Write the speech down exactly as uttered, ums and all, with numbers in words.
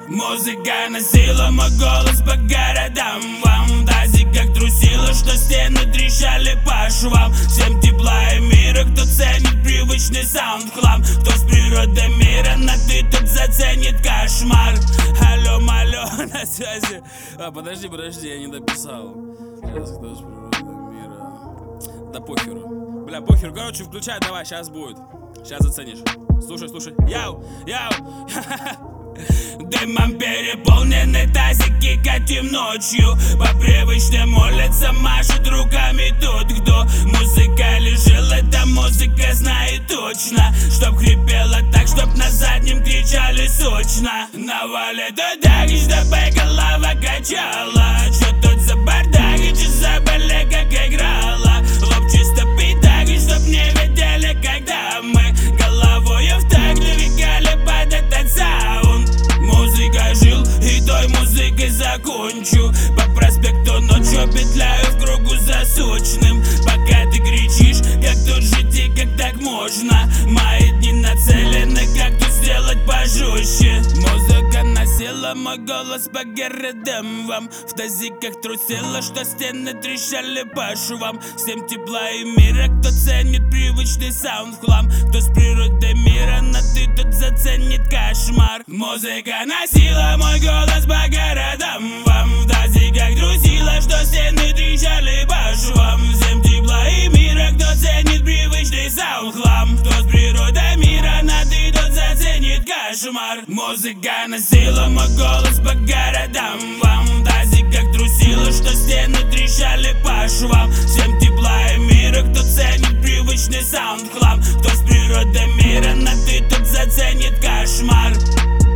Музыка носила мой голос по городам. Вам в тазиках трусило, что стены трещали по швам. Всем тепла и мира, кто ценит привычный саунд хлам. Кто с природой мира на ты, тот заценит кошмар. Алло, малё, на связи. А, подожди, подожди, я не дописал. Сейчас, кто с природой мира. Да похеру. Бля, похеру, короче, включай, давай, сейчас будет. Сейчас заценишь. Слушай, слушай. Яу, яу. Дымом переполнены тазики, катим ночью. По привычным улицам машут руками тот, кто музыка лежит, эта музыка знает точно. Чтоб хрипела так, чтоб на заднем кричали сочно. Навалит так, чтобы голова качала. Чё тут за бардак, и чё забыли, как играла. Лоб чисто питак, и чтоб не видели, когда мы головою в такт двигали под этот саунд. Музыка жил, и той музыкой закончу. По проспекту ночью петляю в кругу за сочным. Пока ты кричишь, как тут жить и как так можно. Мои дни нацелены, как тут сделать пожестче. Музыка носила мой голос по городам. Вам в тазиках трусило, что стены трещали по швам. Всем тепла и мира, кто ценит привычный саунд в хлам. Кто с природой мира на ты, тот заценит кошмар. Музыка носила мой голос по городам. Вам в тазиках трусило, что стены трещали по швам. Всем тепла и мира, кто ценит привычный саунд хлам. Кто с природой мира на ты, тот заценит кошмар. Музыка носила мой голос по городам. Вам в тазиках трусило, что стены трещали по швам. Всем тепла и мира, кто ценит привычный саунд хлам. Кто с природой мира на ты, тот заценит кошмар.